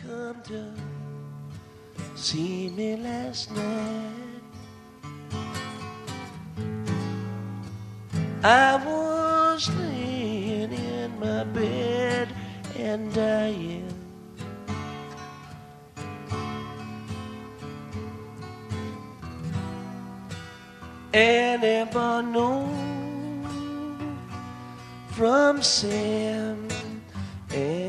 come to see me last night. I was laying in my bed and dying. Anyone know from Sam